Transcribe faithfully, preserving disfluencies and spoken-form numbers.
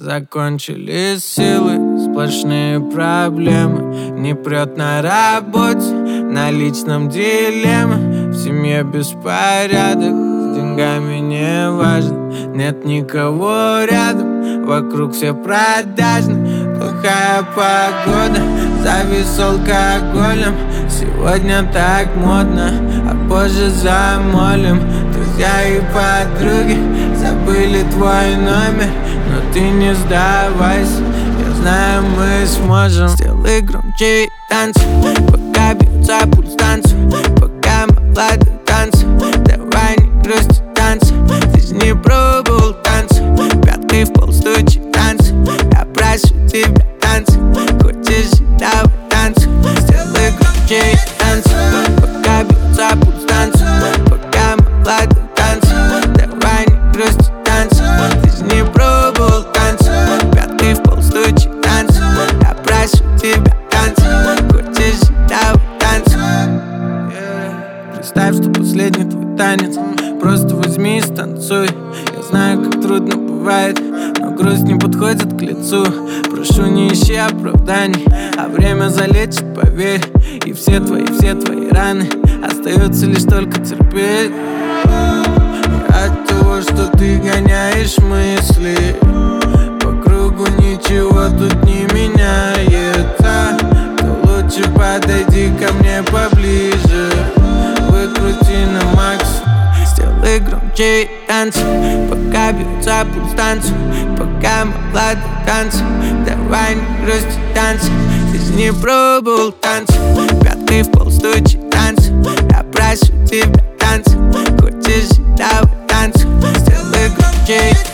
Закончились силы, сплошные проблемы. Не прет на работе, на личном дилемма. В семье беспорядок, с деньгами не важно. Нет никого рядом, вокруг все продажны. Плохая погода, завис алкоголем. Сегодня так модно, а позже замолим. Друзья и подруги забыли твой номер, но ты не сдавайся, я знаю, мы сможем. Сделай громче танцы, пока бьется пульс танцу. Пока молоды танцы, давай не грусти танцы. Ты же не пробовал танцы, пяткой в пол стучи танцы. Я прошу тебя танцы, хочешь и давай танцы. Сделай громче танцы, пока бьется пульс танцу. Пока молоды танцы, давай не грусти танцы. Ты же не пробовал танцы, пяткой в пол стучи танцы. Я прошу тебя танцы, хочешь и давай танцы. yeah. Представь, что последний твой танец, просто возьми и станцуй. Я знаю, как трудно бывает, но грусть не подходит к лицу. Прошу, не ищи оправданий, а время залечит, поверь. И все твои, все твои раны остается лишь только терпеть. И от того, что ты гоняешь мысли, по кругу ничего тут не меняется, то лучше подойди ко мне поближе. Выкрути на макс, сделай громче танцы, пока бьется пульс танцу. Пока молоды танцы, давай не грусти танцы. Ты же не пробовал танцы, пяткой в пол стучи танцы. Я прошу тебя танцы, хочешь и давай танцы. Сделай громче